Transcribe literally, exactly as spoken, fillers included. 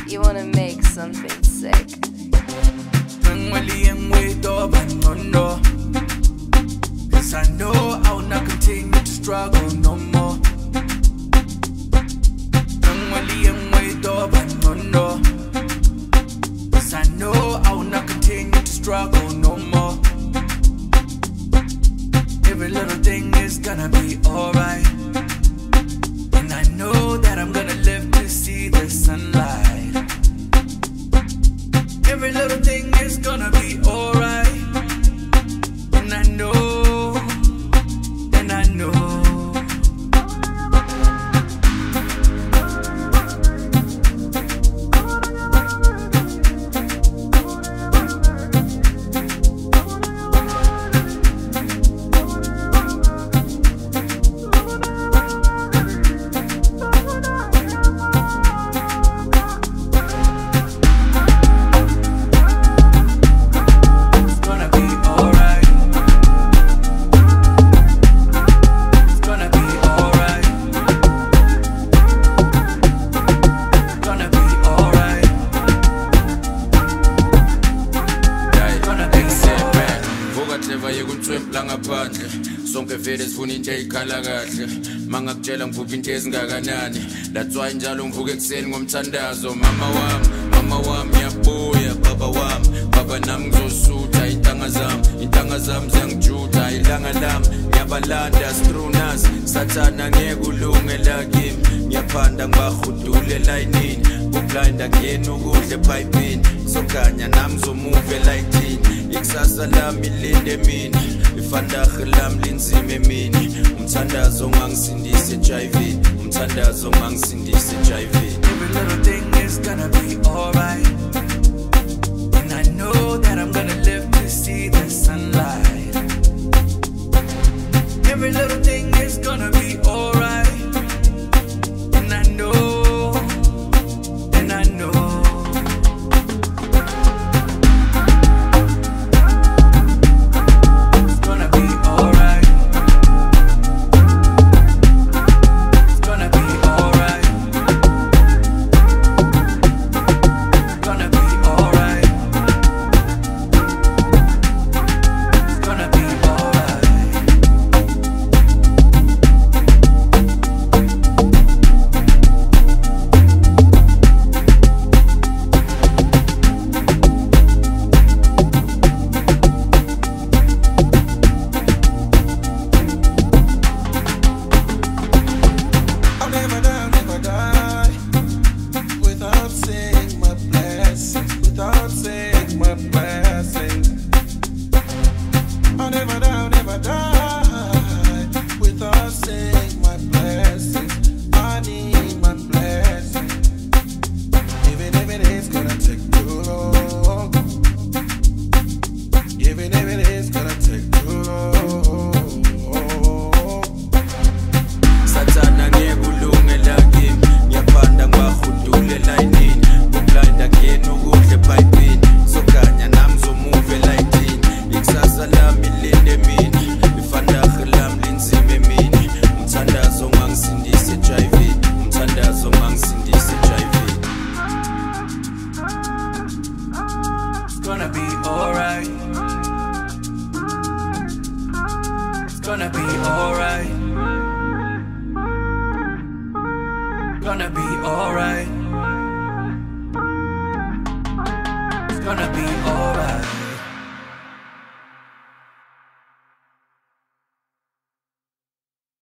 You wanna make something sick. Cause I know I will not continue to struggle no more. Cause I know I will not continue to struggle no more. Every little thing is gonna be alright, and I know that I'm gonna live to see the sunlight. Every little thing is gonna be alright, and I know, and I know. Sonke vele sifuna into eyikhala kahle mangakutshela ngivuka into ezingakanani that's why njalo ngivuka ekseni ngomthandazo mama wami mama wami yabuya baba wami baba nami ngizosutha intanga zami intanga zami ziyangijutha ilanga lami ngiyabalanda strunas sathana ngekulungela kimi ngiyaphanda ngibahudule elayinini kublinda ngiyena ukudla epipini sokanya nami zomuve elayitini ikusasa lami linde mina ifandahe lami linzime mina umthandazo ungangisindise H I V umthandazo ungangisindise H I V. Every little thing is gonna be alright, and I know that I'm gonna live to see the sunlight. Every little thing is gonna be alright, and I know, and I know. Gonna be alright. It's gonna be alright. Gonna be alright.